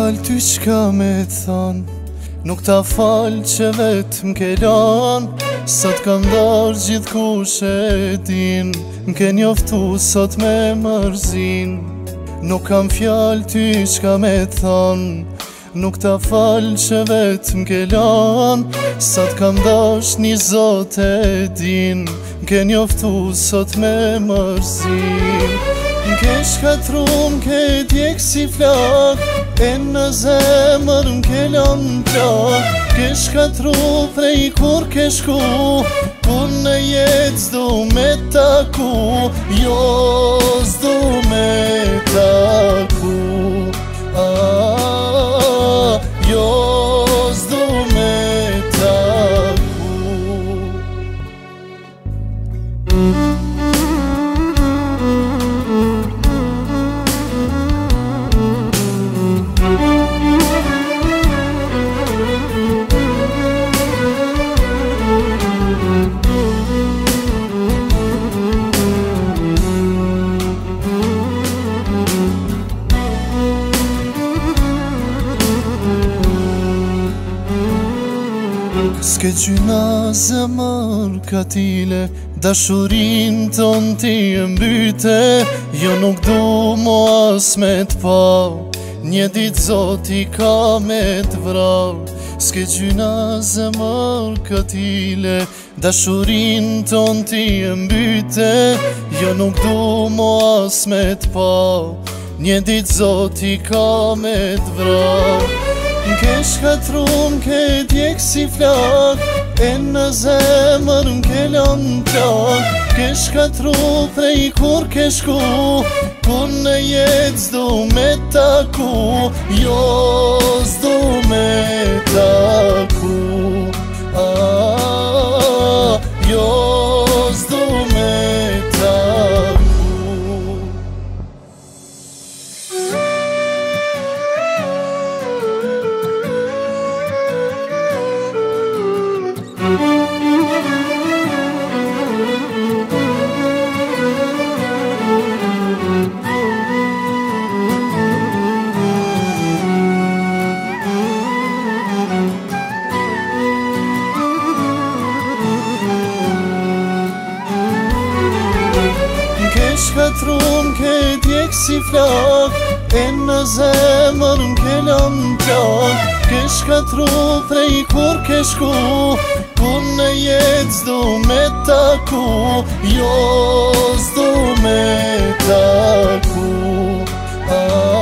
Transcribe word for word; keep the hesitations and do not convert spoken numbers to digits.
fjallë ty qka me than, nuk ta falë që vetë m'ke lanë. Sa t'kam darë gjithë kush e din, m'ke njoftu sot me mërzin. Nuk kam fjallë ty qka me than, nuk ta falë që vetë m'ke lanë. Sa t'kam dash një zot e din, m'ke njoftu sot me mërzin. M'ke shkatru, m'ke djekë si flak, e në zemër m'ke lanë plak. M'ke shkatru prej kur ke shku, kur në jetë s'du me taku. Jo s'du me taku, ah, jo s'du me taku. S'ke gjyna zemër katile, dashurin ton ti e mbyte. Jo nuk du mo as me t'pa, një dit zoti ka me t'vra. S'ke gjyna zemër katile, dashurin ton ti e mbyte. Jo nuk du mo as me t'pa, një dit zoti ka me t'vra. M'ke shkatru, m'ke djekë si flak, e në zemër m'ke lanë plak. M'ke shkatru prej kur ke shku, kur në jetë s'du me taku. Jo s'du me taku, ah, jo s'du me taku. M'ke shkatru, m'ke djekë si flak, e në zemër m'ke lanë plak. M'ke shkatru prej kur ke shku, kur në jetë s'du me taku. Jo s'du me taku, ah.